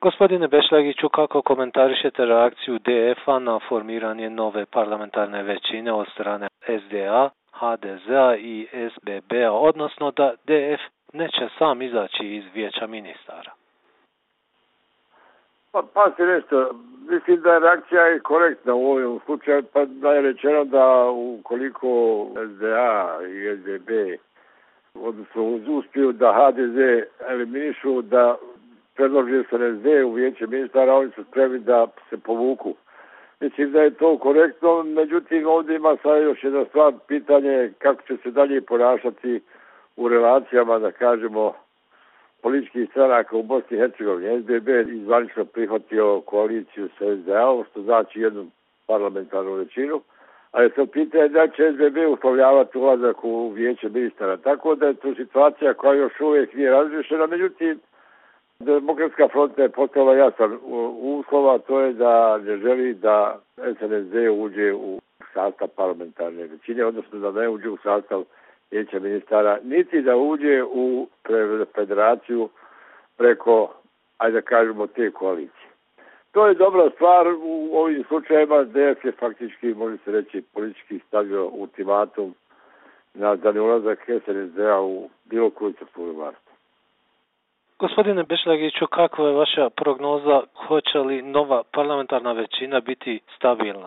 Gospodine Bešlagiću, kako komentarišete reakciju DF-a na formiranje nove parlamentarne većine od strane SDA, HDZ-a i SBB-a, odnosno da DF neće sam izaći iz vijeća ministara? Pa se nešto, mislim da je reakcija korektna u ovom slučaju, pa da je rečeno da ukoliko SDA i SBB odnosno uspiju da HDZ eliminišu, da predloži SNSD u vijeće ministara, oni su spremni da se povuku. Mislim da je to korektno, međutim ovdje ima sad još jedna stvar, pitanje kako će se dalje ponašati u relacijama, da kažemo, političkih stranaka u Bosni i Hercegovini. SBB izvanično prihvatio koaliciju sa SDA-om, što znači jednu parlamentarnu većinu, ali se pitanje da će SBB uslovljavati ulazak u vijeće ministara. Tako da je to situacija koja još uvijek nije razriješena, međutim, Demokratska fronta je postavila jasan uslova, to je da ne želi da SNSD uđe u sastav parlamentarne većine, odnosno da ne uđe u sastav vijeća ministara, niti da uđe u federaciju preko, ajde da kažemo, te koalicije. To je dobra stvar u ovim slučajevima. DF je faktički, može se reći, politički stavio ultimatum na ulazak SNSD-a u bilo koju crkvu vlasti. Gospodine Bešlagiću, kakva je vaša prognoza, hoće li nova parlamentarna većina biti stabilna?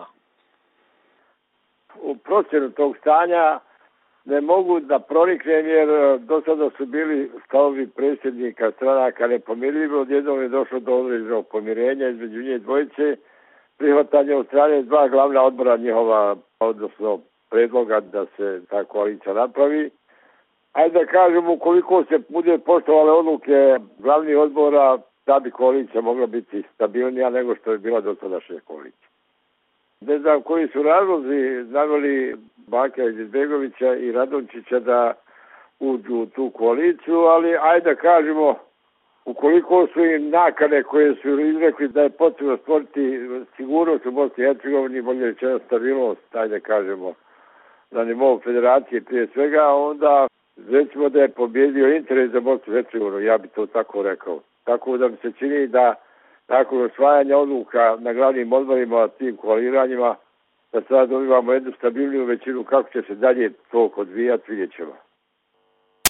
U procjenu tog stanja ne mogu da proniknem jer do sada su bili stavovi predsjednika stranaka nepomirljivi, odjednom je došlo do određenog pomirenja između njih dvojice, prihvatanje od strane dva glavna odbora njihova, odnosno predloga da se ta koalicija napravi. Ajde da kažem, ukoliko se bude poštovale odluke glavnih odbora, da bi koalicija mogla biti stabilnija nego što je bila dosadašnja koalicija. Ne znam koji su razlozi naveli Bakira Izetbegovića i Radončića da uđu u tu koaliciju, ali ajde da kažemo, ukoliko su im nakane koje su izrekli da je potrebno stvoriti sigurnost u Bosni i Hercegovini, bolje rečeno stabilnost, ajde da kažemo, na nivou federacije prije svega, onda recimo da je pobjedio interes za Bosnu i Hercegovinu, ja bi to tako rekao. Tako da mi se čini da nakon osvajanja odluka na glavnim odborima, tim koaliranjima, da sada dobivamo jednu stabilniju većinu, kako će se dalje to odvijati, vidjet ćemo.